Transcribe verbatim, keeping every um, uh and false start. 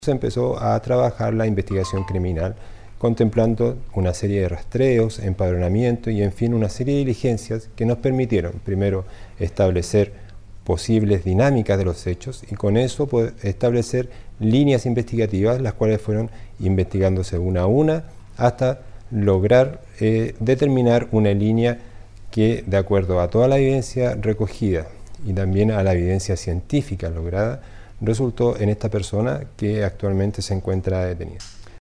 Se empezó a trabajar la investigación criminal, contemplando una serie de rastreos, empadronamiento y, en fin, una serie de diligencias que nos permitieron, primero, establecer posibles dinámicas de los hechos y con eso poder establecer líneas investigativas, las cuales fueron investigándose una a una hasta lograr eh, determinar una línea que, de acuerdo a toda la evidencia recogida y también a la evidencia científica lograda, resultó en esta persona que actualmente se encuentra detenida.